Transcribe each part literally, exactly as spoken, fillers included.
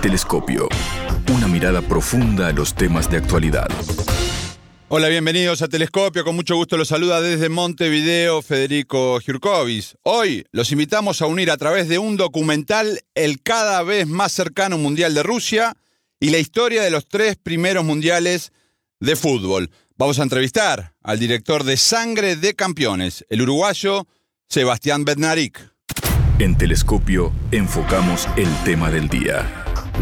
Telescopio. Una mirada profunda a los temas de actualidad. Hola, bienvenidos a Telescopio. Con mucho gusto los saluda desde Montevideo Federico Jurkovic. Hoy los invitamos a unir a través de un documental el cada vez más cercano Mundial de Rusia y la historia de los tres primeros mundiales de fútbol. Vamos a entrevistar al director de Sangre de Campeones, el uruguayo Sebastián Bednarek. En Telescopio enfocamos el tema del día.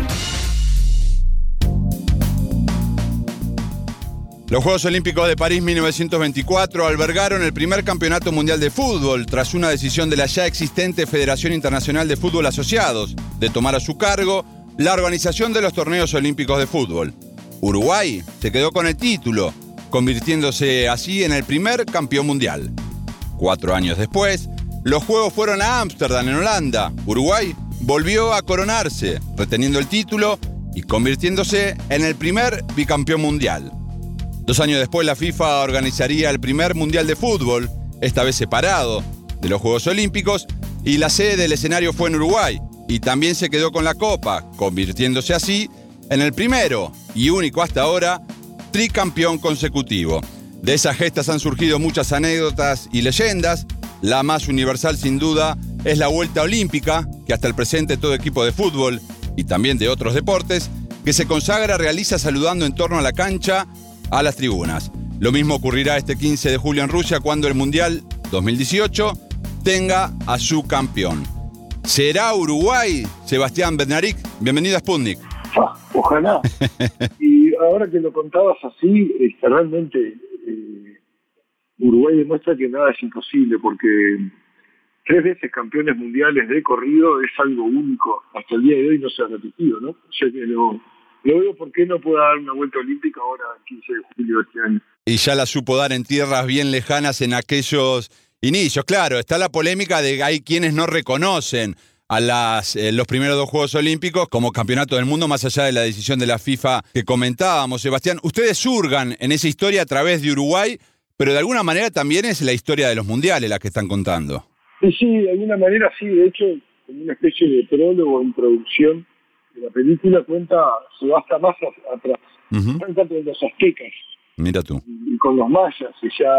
Los Juegos Olímpicos de París mil novecientos veinticuatro albergaron el primer campeonato mundial de fútbol tras una decisión de la ya existente Federación Internacional de Fútbol Asociados de tomar a su cargo la organización de los torneos olímpicos de fútbol. Uruguay se quedó con el título, convirtiéndose así en el primer campeón mundial. Cuatro años después, los Juegos fueron a Ámsterdam, en Holanda. Uruguay volvió a coronarse, reteniendo el título y convirtiéndose en el primer bicampeón mundial. Dos años después, la FIFA organizaría el primer Mundial de Fútbol, esta vez separado de los Juegos Olímpicos, y la sede del escenario fue en Uruguay, y también se quedó con la Copa, convirtiéndose así en el primero y único hasta ahora tricampeón consecutivo. De esas gestas han surgido muchas anécdotas y leyendas. La más universal, sin duda, es la vuelta olímpica, que hasta el presente todo equipo de fútbol, y también de otros deportes, que se consagra realiza saludando en torno a la cancha a las tribunas. Lo mismo ocurrirá este quince de julio en Rusia, cuando el Mundial dos mil dieciocho tenga a su campeón. ¿Será Uruguay? Sebastián Bednarek, bienvenido a Sputnik. Ah, ojalá. Y ahora que lo contabas así, este, realmente eh, Uruguay demuestra que nada es imposible, porque tres veces campeones mundiales de corrido es algo único. Hasta el día de hoy no se ha repetido, ¿no? O sea que lo, lo veo por qué no pueda dar una vuelta olímpica ahora el quince de julio de este año. Y ya la supo dar en tierras bien lejanas en aquellos inicios. Claro, está la polémica de que hay quienes no reconocen a las, eh, los primeros dos Juegos Olímpicos como campeonato del mundo, más allá de la decisión de la FIFA que comentábamos. Sebastián, ustedes surgan en esa historia a través de Uruguay, pero de alguna manera también es la historia de los mundiales la que están contando. Sí, sí, de alguna manera sí. De hecho, como una especie de prólogo o introducción de la película, cuenta, se va hasta más atrás. Uh-huh. Cuenta con los aztecas. Mira tú. Y con los mayas, que ya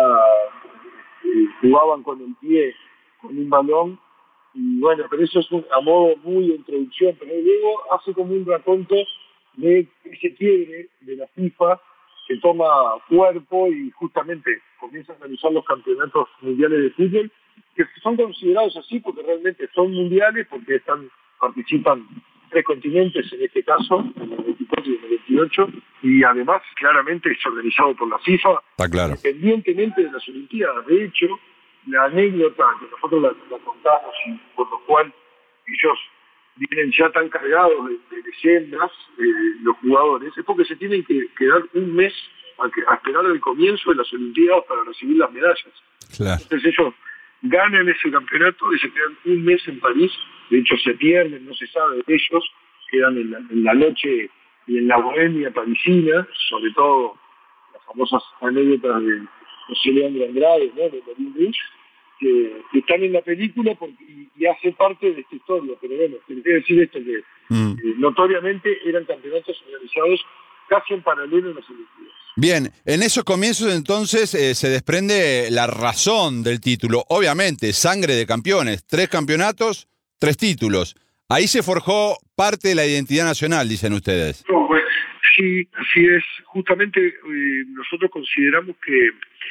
eh, jugaban con el pie, con un balón. Y bueno, pero eso es un, a modo muy de introducción. Pero luego hace como un raconto de ese quiebre de la FIFA que toma cuerpo y justamente comienza a realizar los campeonatos mundiales de fútbol, que son considerados así porque realmente son mundiales, porque están participan tres continentes en este caso, en el veinticuatro y en el veintiocho, y además claramente es organizado por la FIFA, está claro, independientemente de las Olimpiadas. De hecho, la anécdota que nosotros la, la contamos y por lo cual ellos vienen ya tan cargados de, de leyendas, eh, los jugadores, es porque se tienen que quedar un mes a, que, a esperar el comienzo de las Olimpiadas para recibir las medallas. Claro. Entonces ellos ganan ese campeonato y se quedan un mes en París. De hecho se pierden, no se sabe de ellos, quedan en la, en la noche y en la bohemia parisina, sobre todo las famosas anécdotas de José Leandro Andrade, ¿no?, de Moulin Rouge, que, que están en la película porque, y, y hace parte de esta historia. Pero bueno, tengo que decir esto, que mm. eh, notoriamente eran campeonatos organizados casi en paralelo en las Olimpiadas. Bien, en esos comienzos entonces eh, se desprende la razón del título. Obviamente, Sangre de Campeones, tres campeonatos, tres títulos. Ahí se forjó parte de la identidad nacional, dicen ustedes. No, pues, sí, así es. Justamente eh, nosotros consideramos que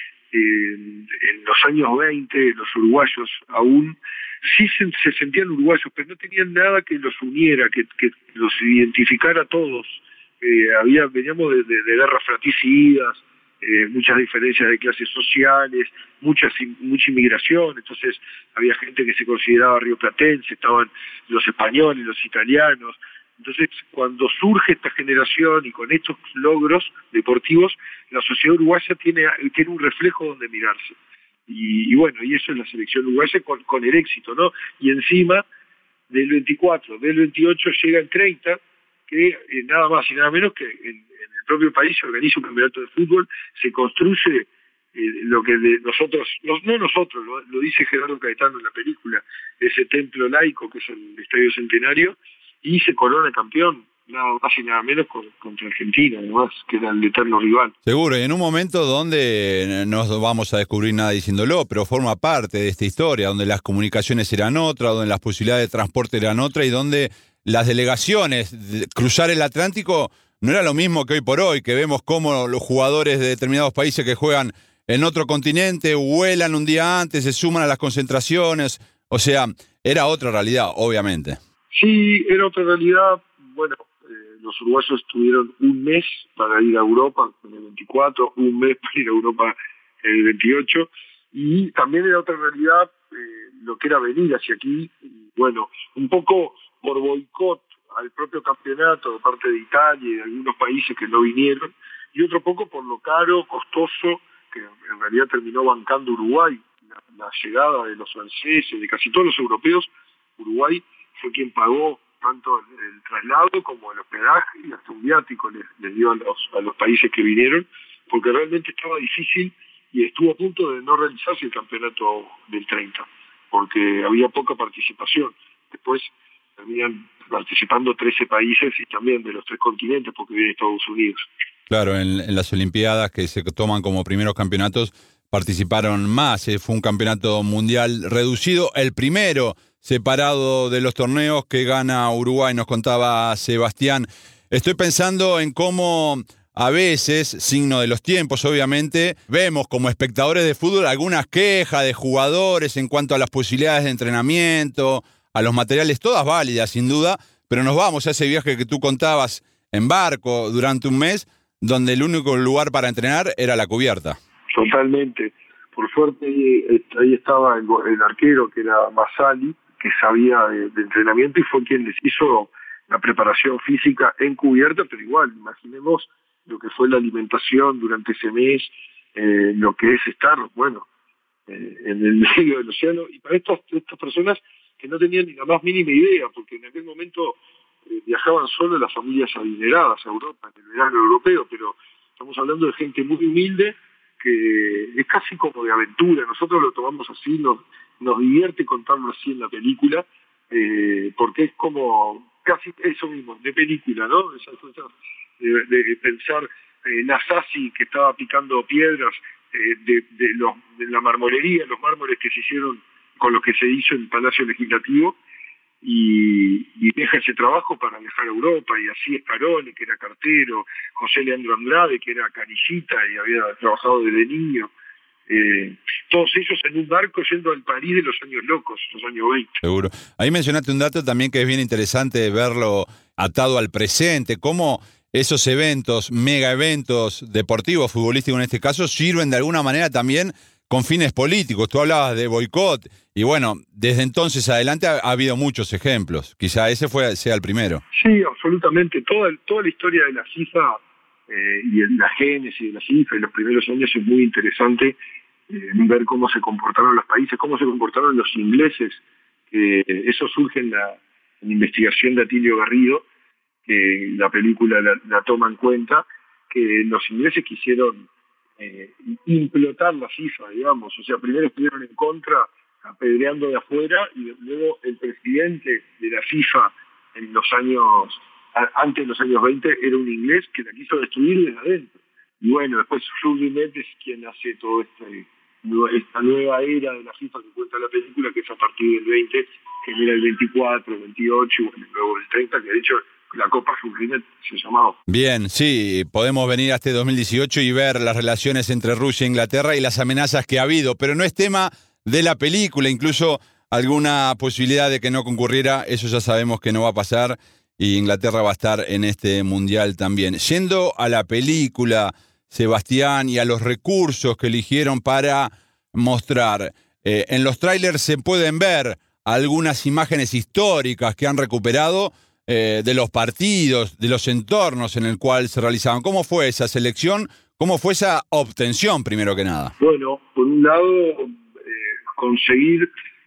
eh, en los años veinte los uruguayos aún sí se, se sentían uruguayos, pero no tenían nada que los uniera, que, que los identificara a todos. Eh, había veníamos de, de, de guerras fratricidas, eh, muchas diferencias de clases sociales, muchas mucha inmigración. Entonces había gente que se consideraba rioplatense, estaban los españoles, los italianos. Entonces cuando surge esta generación y con estos logros deportivos, la sociedad uruguaya tiene tiene un reflejo donde mirarse. Y, y bueno, y eso es la selección uruguaya con, con el éxito, ¿no? Y encima del veinticuatro, del veintiocho llega el treinta, que eh, nada más y nada menos que en, en el propio país se organiza un campeonato de fútbol, se construye eh, lo que de nosotros, los, no nosotros, lo, lo dice Gerardo Caetano en la película, ese templo laico que es el Estadio Centenario, y se corona campeón nada más y nada menos con, contra Argentina, además, que era el eterno rival. Seguro, y en un momento donde no vamos a descubrir nada diciéndolo, pero forma parte de esta historia, donde las comunicaciones eran otras, donde las posibilidades de transporte eran otras y donde las delegaciones, de cruzar el Atlántico, no era lo mismo que hoy por hoy, que vemos cómo los jugadores de determinados países que juegan en otro continente vuelan un día antes, se suman a las concentraciones, o sea, era otra realidad, obviamente. Sí, era otra realidad. Bueno, eh, los uruguayos tuvieron un mes para ir a Europa en el veinticuatro, un mes para ir a Europa en el veintiocho, y también era otra realidad eh, lo que era venir hacia aquí, y bueno, un poco por boicot al propio campeonato de parte de Italia y de algunos países que no vinieron, y otro poco por lo caro, costoso, que en realidad terminó bancando Uruguay, la, la llegada de los franceses, de casi todos los europeos. Uruguay fue quien pagó tanto el, el traslado como el hospedaje y hasta un viático les, les dio a los, a los países que vinieron, porque realmente estaba difícil y estuvo a punto de no realizarse el campeonato del treinta, porque había poca participación. Después terminan participando trece países y también de los tres continentes, porque viene Estados Unidos. Claro, en, en las Olimpiadas que se toman como primeros campeonatos participaron más, eh, fue un campeonato mundial reducido, el primero separado de los torneos que gana Uruguay, nos contaba Sebastián. Estoy pensando en cómo a veces, signo de los tiempos obviamente, vemos como espectadores de fútbol algunas quejas de jugadores en cuanto a las posibilidades de entrenamiento, a los materiales, todas válidas sin duda, pero nos vamos a ese viaje que tú contabas en barco durante un mes, donde el único lugar para entrenar era la cubierta. Totalmente. Por suerte ahí estaba el, el arquero, que era Basali, que sabía de, de entrenamiento y fue quien les hizo la preparación física en cubierta, pero igual, imaginemos lo que fue la alimentación durante ese mes, eh, lo que es estar, bueno, eh, en el medio del océano, y para estas, estas personas que no tenían ni la más mínima idea, porque en aquel momento eh, viajaban solo las familias adineradas a Europa, en el verano europeo, pero estamos hablando de gente muy humilde, que es casi como de aventura. Nosotros lo tomamos así, nos, nos divierte contarlo así en la película, eh, porque es como casi eso mismo, de película, ¿no? Esa cosa de, de pensar eh, Nasasi, que estaba picando piedras, eh, de, de, los, de la marmolería, los mármoles que se hicieron con lo que se hizo en el Palacio Legislativo, y, y deja ese trabajo para viajar a Europa, y así Escarone, que era cartero, José Leandro Andrade, que era canillita y había trabajado desde niño, eh, todos ellos en un barco yendo al París de los años locos, los años veinte. Seguro. Ahí mencionaste un dato también que es bien interesante verlo atado al presente, cómo esos eventos, mega eventos deportivos, futbolísticos en este caso, sirven de alguna manera también con fines políticos. Tú hablabas de boicot y bueno, desde entonces adelante ha, ha habido muchos ejemplos. Quizá ese fue sea el primero. Sí, absolutamente. Toda, toda la historia de la FIFA eh, y la génesis de la FIFA en los primeros años es muy interesante, eh, ver cómo se comportaron los países, cómo se comportaron los ingleses. Eh, eso surge en la, en la investigación de Atilio Garrido, que la película la, la toma en cuenta, que los ingleses quisieron Eh, implotar la FIFA, digamos, o sea, primero estuvieron en contra, apedreando de afuera, y luego el presidente de la FIFA en los años, antes de los años veinte, era un inglés que la quiso destruir desde adentro. Y bueno, después Rubinet es quien hace toda este, esta nueva era de la FIFA que cuenta la película, que es a partir del veinte, genera el veinticuatro, el veintiocho, y bueno, luego el treinta, que de hecho la Copa Rubinet se llamaba. Bien, sí, podemos venir a este dos mil dieciocho y ver las relaciones entre Rusia e Inglaterra y las amenazas que ha habido, pero no es tema de la película, incluso alguna posibilidad de que no concurriera, eso ya sabemos que no va a pasar y Inglaterra va a estar en este mundial también. Yendo a la película, Sebastián, y a los recursos que eligieron para mostrar, eh, en los trailers se pueden ver algunas imágenes históricas que han recuperado Eh, de los partidos, de los entornos en el cual se realizaban. ¿Cómo fue esa selección? ¿Cómo fue esa obtención, primero que nada? Bueno, por un lado, eh, conseguir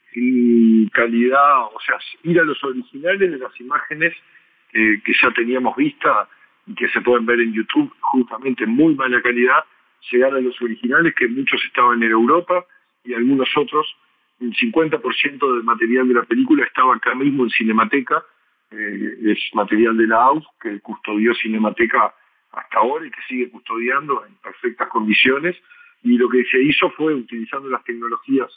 mm, calidad, o sea, ir a los originales de las imágenes eh, que ya teníamos vista y que se pueden ver en YouTube, justamente en muy mala calidad, llegar a los originales, que muchos estaban en Europa y algunos otros. El cincuenta por ciento del material de la película estaba acá mismo en Cinemateca, eh, es material de la A U F que custodió Cinemateca hasta ahora y que sigue custodiando en perfectas condiciones, y lo que se hizo fue, utilizando las tecnologías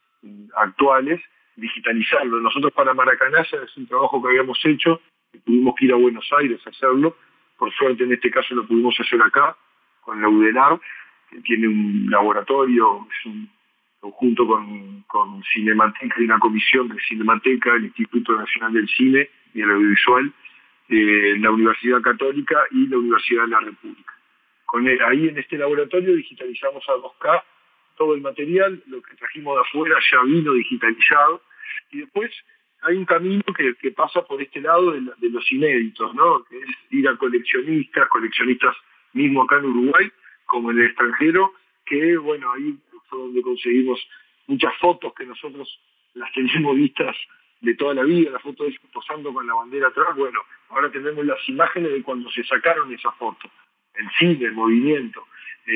actuales, digitalizarlo. Nosotros para Maracaná es un trabajo que habíamos hecho, que tuvimos que ir a Buenos Aires a hacerlo, por suerte en este caso lo pudimos hacer acá, con la UDELAR, que tiene un laboratorio, es un, junto con, con Cinemateca y una comisión de Cinemateca, el Instituto Nacional del Cine y el Audiovisual, eh, la Universidad Católica y la Universidad de la República. Con él, ahí en este laboratorio digitalizamos a dos K todo el material, lo que trajimos de afuera ya vino digitalizado, y después hay un camino que, que pasa por este lado de, de los inéditos, ¿no? Que es ir a coleccionistas, coleccionistas mismo acá en Uruguay, como en el extranjero, que bueno, ahí fue donde conseguimos muchas fotos que nosotros las tenemos vistas de toda la vida, la foto de ellos posando con la bandera atrás. Bueno, ahora tenemos las imágenes de cuando se sacaron esas fotos, el cine, el movimiento.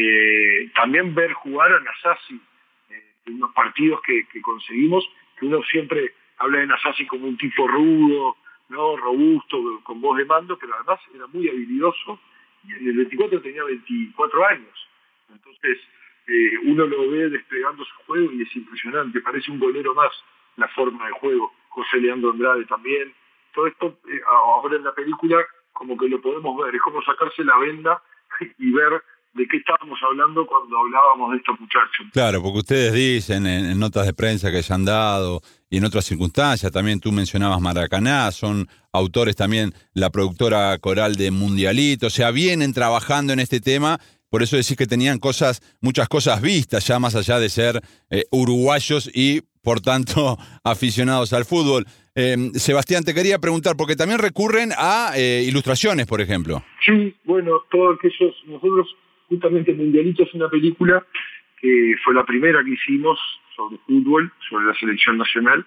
Eh, también ver jugar a Nasasi eh, en unos partidos que, que conseguimos, que uno siempre habla de Nasasi como un tipo rudo, no robusto, con voz de mando, pero además era muy habilidoso, y en el veinticuatro tenía veinticuatro años. Entonces eh, uno lo ve desplegando su juego y es impresionante, parece un golero más la forma de juego. José Leandro Andrade también, todo esto eh, ahora en la película como que lo podemos ver, es como sacarse la venda y ver de qué estábamos hablando cuando hablábamos de estos muchachos. Claro, porque ustedes dicen en, en notas de prensa que se han dado y en otras circunstancias, también tú mencionabas Maracaná, son autores también la productora coral de Mundialito, o sea, vienen trabajando en este tema, por eso decís que tenían cosas, muchas cosas vistas ya más allá de ser eh, uruguayos y por tanto aficionados al fútbol. Eh, Sebastián, te quería preguntar, porque también recurren a eh, ilustraciones, por ejemplo. Sí, bueno, todos aquellos, nosotros justamente Mundialito es una película que fue la primera que hicimos sobre fútbol, sobre la selección nacional,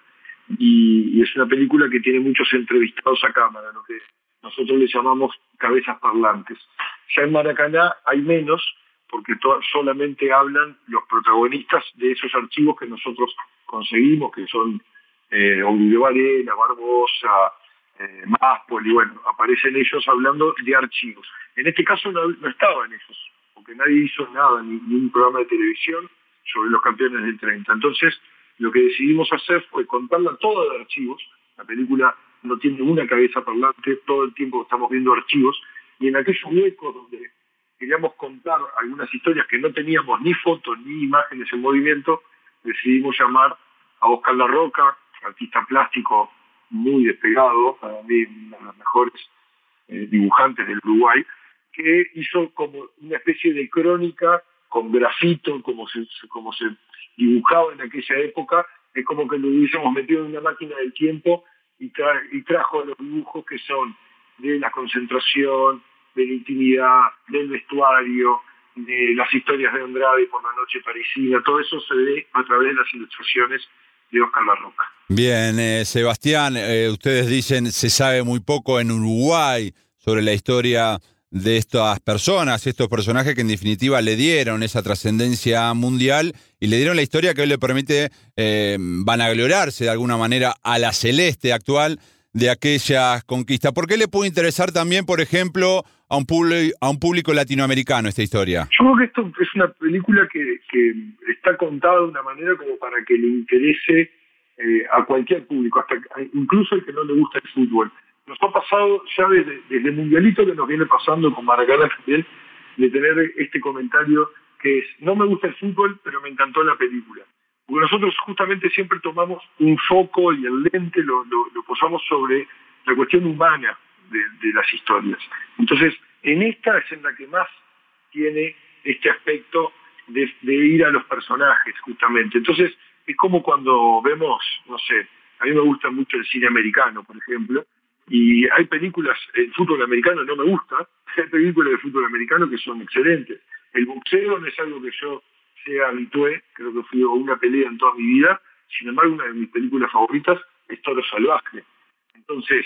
y, y es una película que tiene muchos entrevistados a cámara, lo que nosotros le llamamos cabezas parlantes. Ya en Maracaná hay menos, porque to- solamente hablan los protagonistas de esos archivos que nosotros conseguimos, que son eh, Ovidio Varela, Barbosa, eh, Máspoli, y bueno, aparecen ellos hablando de archivos. En este caso no, no estaban ellos, porque nadie hizo nada, ni, ni un programa de televisión sobre los campeones del treinta. Entonces, lo que decidimos hacer fue contarla toda de archivos. La película no tiene una cabeza parlante, todo el tiempo estamos viendo archivos, y en aquellos huecos donde queríamos contar algunas historias que no teníamos ni fotos ni imágenes en movimiento, decidimos llamar a Oscar Larroca, artista plástico muy despegado, para mí uno de los mejores eh, dibujantes del Uruguay, que hizo como una especie de crónica con grafito, como se, como se dibujaba en aquella época. Es como que lo hubiésemos metido en una máquina del tiempo y, tra- y trajo los dibujos que son de la concentración, de la intimidad, del vestuario, de las historias de Andrade por la noche parisina. Todo eso se ve a través de las ilustraciones de Oscar Larroca. Bien, eh, Sebastián, eh, ustedes dicen se sabe muy poco en Uruguay sobre la historia de estas personas, estos personajes que en definitiva le dieron esa trascendencia mundial y le dieron la historia que hoy le permite eh, vanagloriarse de alguna manera a la celeste actual de aquellas conquistas. ¿Por qué le puede interesar también, por ejemplo, a un, publi- a un público latinoamericano esta historia? Yo creo que esto es una película que, que está contada de una manera como para que le interese eh, a cualquier público, hasta incluso el que no le gusta el fútbol. Nos ha pasado ya desde, desde Mundialito, que nos viene pasando con Maracaná también, de tener este comentario que es: no me gusta el fútbol, pero me encantó la película. Porque nosotros justamente siempre tomamos un foco y el lente lo, lo, lo posamos sobre la cuestión humana de, de las historias. Entonces, en esta es en la que más tiene este aspecto de, de ir a los personajes, justamente. Entonces, es como cuando vemos, no sé, a mí me gusta mucho el cine americano, por ejemplo, y hay películas, el fútbol americano no me gusta, hay películas de fútbol americano que son excelentes. El boxeo no es algo que yo sea habitué, creo que fui a una pelea en toda mi vida, sin embargo una de mis películas favoritas es Toro Salvaje. Entonces,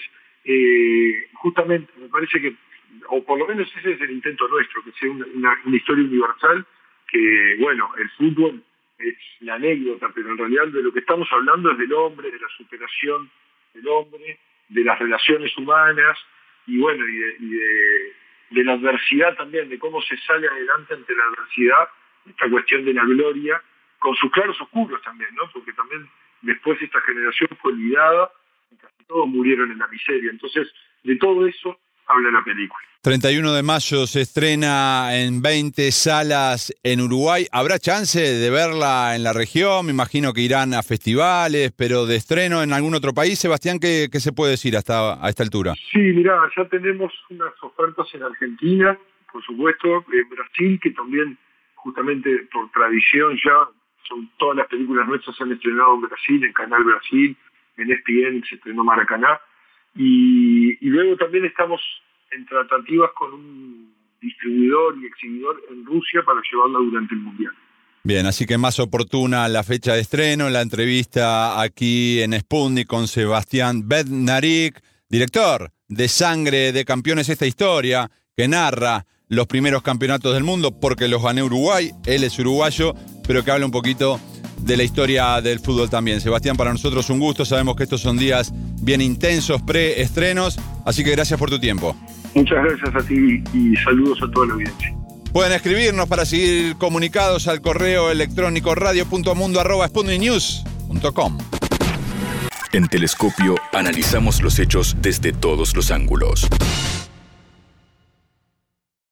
eh, justamente me parece que, o por lo menos ese es el intento nuestro, que sea una, una, una historia universal, que bueno, el fútbol es la anécdota, pero en realidad de lo que estamos hablando es del hombre, de la superación del hombre, de las relaciones humanas y bueno, y, de, y de, de la adversidad también, de cómo se sale adelante ante la adversidad, esta cuestión de la gloria, con sus claros oscuros también, ¿no? Porque también después esta generación fue olvidada y casi todos murieron en la miseria. Entonces, de todo eso habla la película. treinta y uno de mayo se estrena en veinte salas en Uruguay. ¿Habrá chance de verla en la región? Me imagino que irán a festivales, pero de estreno en algún otro país. Sebastián, ¿qué, qué se puede decir hasta a esta altura? Sí, mirá, ya tenemos unas ofertas en Argentina, por supuesto, en Brasil, que también, justamente por tradición ya, son todas las películas nuestras se han estrenado en Brasil, en Canal Brasil, en E S P N se estrenó Maracaná. Y, y luego también estamos en tratativas con un distribuidor y exhibidor en Rusia para llevarla durante el Mundial. Bien, así que más oportuna la fecha de estreno, la entrevista aquí en Sputnik con Sebastián Bednarek, director de Sangre de Campeones, esta historia que narra los primeros campeonatos del mundo, porque los gané Uruguay, él es uruguayo, pero que habla un poquito de la historia del fútbol también. Sebastián, para nosotros un gusto, sabemos que estos son días bien intensos, pre-estrenos, así que gracias por tu tiempo. Muchas gracias a ti y saludos a toda la audiencia. Pueden escribirnos para seguir comunicados al correo electrónico radio punto mundo arroba sputnik news punto com. En Telescopio analizamos los hechos desde todos los ángulos.